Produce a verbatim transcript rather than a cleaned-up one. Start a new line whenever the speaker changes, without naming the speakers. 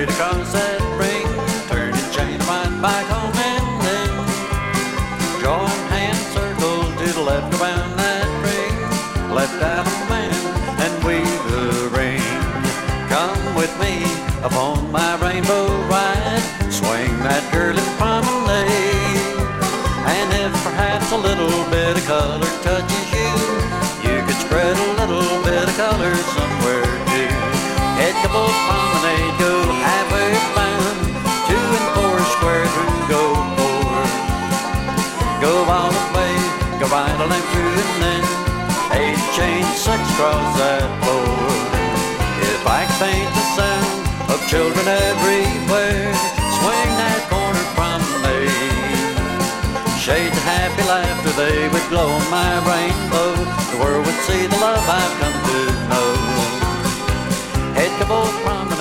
straight across that ring, turn and chain right back home and then join hands, circle to the left around that ring, left out of the man and weave the ring. Come with me upon my rainbow ride, swing that girly promenade, and if perhaps a little bit of color touches you, you could spread a little bit of color somewhere too. Head couple promenade, go halfway round, two and four square through, go four. Go all the way, go right along through and then eight chain six across that floor. If I could paint the sound of children everywhere, swing that corner promenade, shade the happy laughter, they would glow on my rainbow. The world would see the love I've come to know. Head couple promenade.